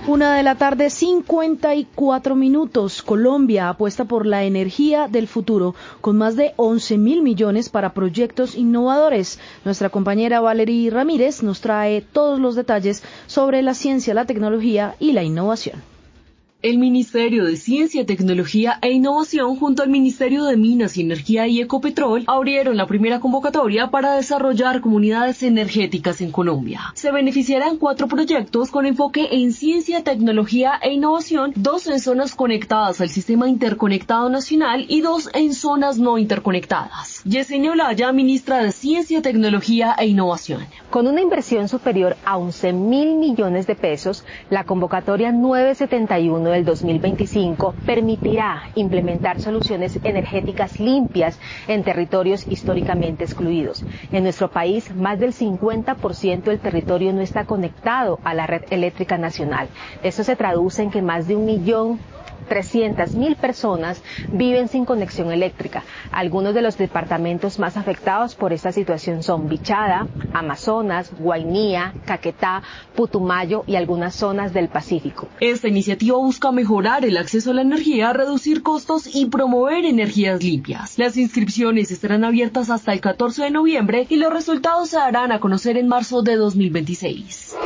1:54 p.m. Colombia apuesta por la energía del futuro con más de 11.000 millones para proyectos innovadores. Nuestra compañera Valery Ramírez nos trae todos los detalles sobre la ciencia, la tecnología y la innovación. El Ministerio de Ciencia, Tecnología e Innovación junto al Ministerio de Minas y Energía y Ecopetrol abrieron la primera convocatoria para desarrollar comunidades energéticas en Colombia. Se beneficiarán 4 proyectos con enfoque en ciencia, tecnología e innovación, 2 en zonas conectadas al Sistema Interconectado Nacional y 2 en zonas no interconectadas. Yesenia Olaya, ministra de Ciencia, Tecnología e Innovación. Con una inversión superior a 11.000 millones de pesos, la convocatoria 971 del 2025 permitirá implementar soluciones energéticas limpias en territorios históricamente excluidos. En nuestro país, más del 50% del territorio no está conectado a la red eléctrica nacional. Esto se traduce en que más de 1.300.000 personas viven sin conexión eléctrica. Algunos de los departamentos más afectados por esta situación son Bichada, Amazonas, Guainía, Caquetá, Putumayo y algunas zonas del Pacífico. Esta iniciativa busca mejorar el acceso a la energía, reducir costos y promover energías limpias. Las inscripciones estarán abiertas hasta el 14 de noviembre y los resultados se darán a conocer en marzo de 2026.